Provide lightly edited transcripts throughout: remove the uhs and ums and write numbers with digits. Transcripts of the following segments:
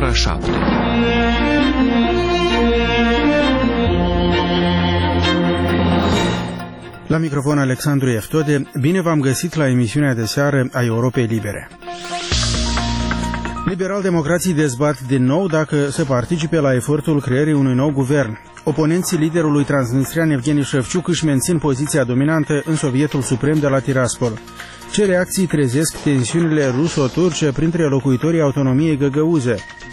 ora 7. La microfon Alexandru Eftode, bine v-am găsit la emisiunea de seară a Europei Libere. Liberal-democrații dezbat din nou dacă să participe la efortul creării unui nou guvern. Oponenții liderului transnistrian Evgeni Șefciuc își mențin poziția dominantă în Sovietul Suprem de la Tiraspol. Ce reacții trezesc tensiunile ruso-turce printre locuitorii autonomiei găgăuze?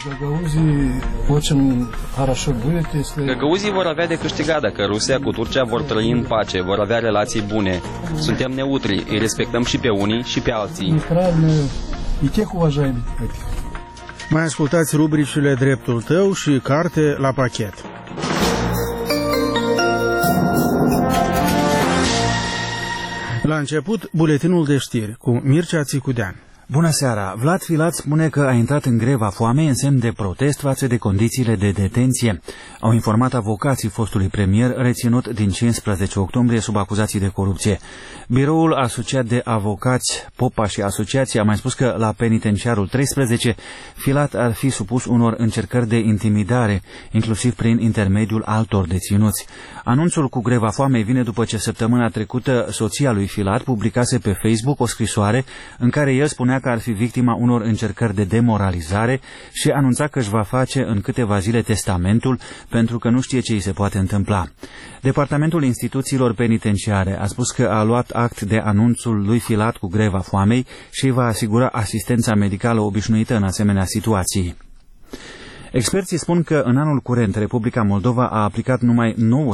Găgăuzii vor avea de câștigat dacă Rusia cu Turcia vor trăi în pace, vor avea relații bune. Suntem neutri, îi respectăm și pe unii și pe alții. Mai ascultați rubricile Dreptul tău și Carte la pachet. La început, buletinul de știri cu Mircea Țicudean. Bună seara! Vlad Filat spune că a intrat în greva foamei în semn de protest față de condițiile de detenție. Au informat avocații fostului premier reținut din 15 octombrie sub acuzații de corupție. Biroul asociat de avocați Popa și Asociația a mai spus că la penitenciarul 13 Filat ar fi supus unor încercări de intimidare, inclusiv prin intermediul altor deținuți. Anunțul cu greva foamei vine după ce săptămâna trecută soția lui Filat publicase pe Facebook o scrisoare în care el spunea că ar fi victima unor încercări de demoralizare și anunța că își va face în câteva zile testamentul pentru că nu știe ce îi se poate întâmpla. Departamentul Instituțiilor Penitenciare a spus că a luat act de anunțul lui Filat cu greva foamei și îi va asigura asistența medicală obișnuită în asemenea situații. Experții spun că în anul curent Republica Moldova a aplicat numai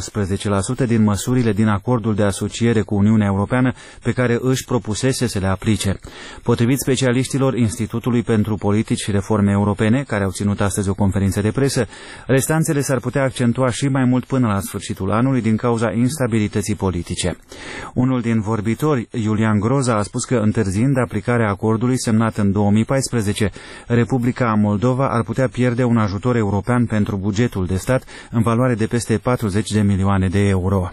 19% din măsurile din acordul de asociere cu Uniunea Europeană pe care își propusese să le aplice. Potrivit specialiștilor Institutului pentru Politici și Reforme Europene, care au ținut astăzi o conferință de presă, restanțele s-ar putea accentua și mai mult până la sfârșitul anului din cauza instabilității politice. Unul din vorbitori, Iulian Groza, a spus că întârziind aplicarea acordului semnat în 2014, Republica Moldova ar putea pierde un ajutor european pentru bugetul de stat în valoare de peste 40 de milioane de euro.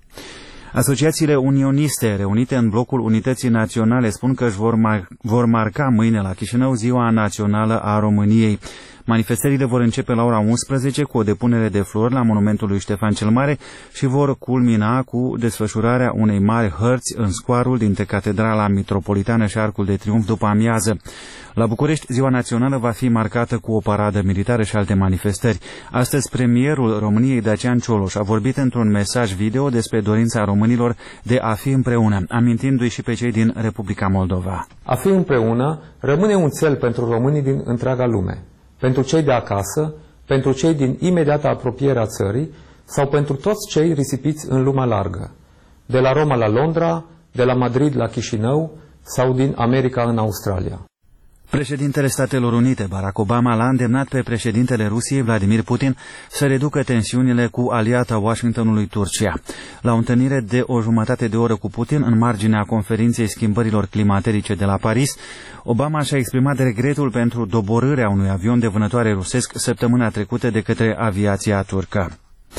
Asociațiile unioniste reunite în blocul Unității Naționale spun că își vor marca mâine la Chișinău Ziua Națională a României. Manifestările vor începe la ora 11 cu o depunere de flori la monumentul lui Ștefan cel Mare și vor culmina cu desfășurarea unei mari hărți în scoarul dintre Catedrala Mitropolitană și Arcul de Triunf după amiază. La București, Ziua Națională va fi marcată cu o paradă militară și alte manifestări. Astăzi, premierul României, Dacian Cioloș, a vorbit într-un mesaj video despre dorința românilor de a fi împreună, amintindu-i și pe cei din Republica Moldova. A fi împreună rămâne un cel pentru românii din întreaga lume, pentru cei de acasă, pentru cei din imediata apropiere a țării sau pentru toți cei risipiți în lumea largă, de la Roma la Londra, de la Madrid la Chișinău sau din America în Australia. Președintele Statelor Unite, Barack Obama, l-a îndemnat pe președintele Rusiei, Vladimir Putin, să reducă tensiunile cu aliata Washingtonului, Turcia. La o întâlnire de o jumătate de oră cu Putin, în marginea conferinței schimbărilor climaterice de la Paris, Obama și-a exprimat regretul pentru doborârea unui avion de vânătoare rusesc săptămâna trecută de către aviația turcă.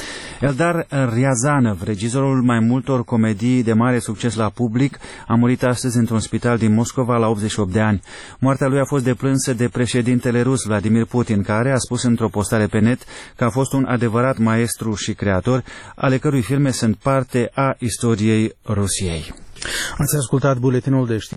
Eldar Riazanov, regizorul mai multor comedii de mare succes la public, a murit astăzi într-un spital din Moscova la 88 de ani. Moartea lui a fost deplânsă de președintele rus Vladimir Putin, care a spus într-o postare pe net că a fost un adevărat maestru și creator, ale cărui filme sunt parte a istoriei Rusiei. Ați ascultat buletinul de știri.